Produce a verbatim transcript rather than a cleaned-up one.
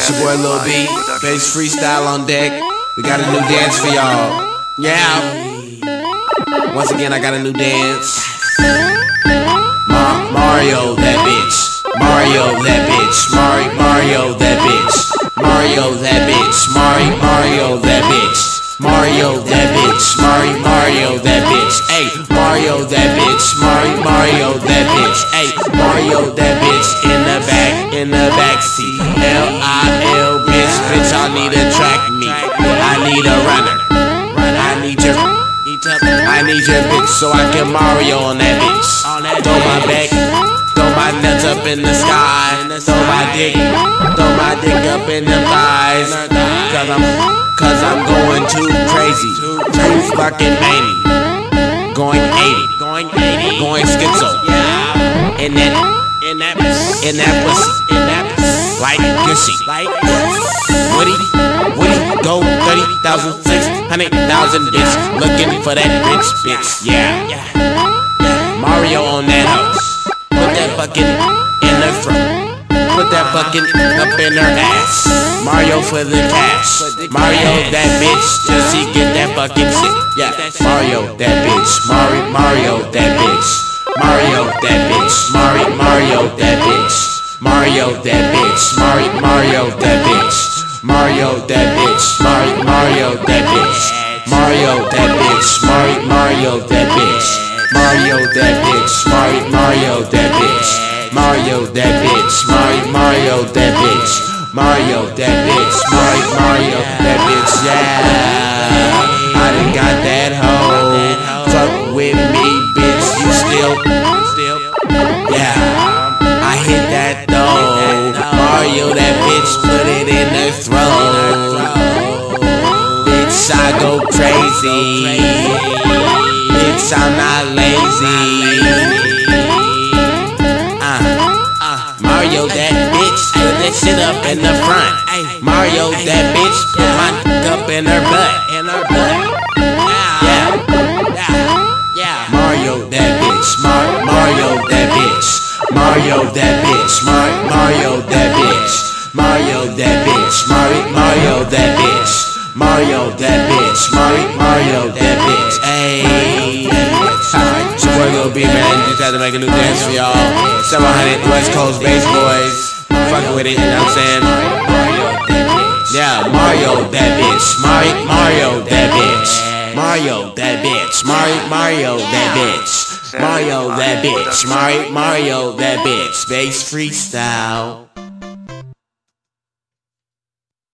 It's your boy Lil B, bass freestyle on deck. We got a new dance for y'all. Yeah. Once again, I got a new dance. Mar Mario, that bitch. Mario, that bitch. Mari Mario, that bitch. Mario, that bitch. Mari Mario, that bitch. Mario, that bitch. Mari Mario, that bitch. Hey, Mario, that bitch. Mari Mario, that bitch. Hey, Mario, that bitch. In the back, in the backseat. L I L, bitch, bitch. I need a track meet. I need a runner. I need your, I need your bitch so I can Mario on that bitch. Throw my back, throw my nuts up in the sky. Throw my dick, throw my dick up in the thighs. Cause I'm, cause I'm going too crazy, too fucking many. Going eighty, going eighty, going schizo. In that, in that, in that pussy, in that pussy, like Gushy, like Woody, Woody, go thirty thousand, six hundred thousand, bitch, looking for that rich bitch. Yeah, yeah, Mario on that house, put that fucking in her throat, put that fucking up in her ass. Mario for the cash, Mario that bitch till she get that fucking shit. Yeah, Mario that bitch, Mario, Mario that bitch, Mario that bitch, Mario, Mario that bitch, Mario that bitch, Mario, Mario that bitch, Mario that bitch, Mario, Mario that bitch, Mario that bitch, Mario, Mario that bitch, Mario that bitch, Mario, Mario that bitch, Mario that bitch, Mario, Mario that bitch, Mario that bitch, Mario, Mario that bitch, yeah. I done got that hoe. Fuck with me, bitch. You still, still, yeah. I hit that though. Mario that bitch, put it in her throat. Bitch, I go crazy. Bitch, I'm not lazy. Uh, Mario that bitch, put that shit up in the front. Mario that bitch, put my dick up in her butt, in her butt. Yeah, yeah. Mario that bitch, Mar Mario that bitch, Mario that bitch, Mar Mario that bitch, Mario that bitch, Mario Mario that bitch, Mario that bitch, Mario Mario that bitch. Hey, it's your boy Lil B, man. Just had to make a new dance for y'all. seven hundred West Coast Bass Boys, fucking with it, you know what I'm saying? Yeah, Mario that bitch, Mario Mario that bitch, Mario that bitch, Mario Mario that bitch, Mario that bitch, Mario Mario that bitch, bass freestyle.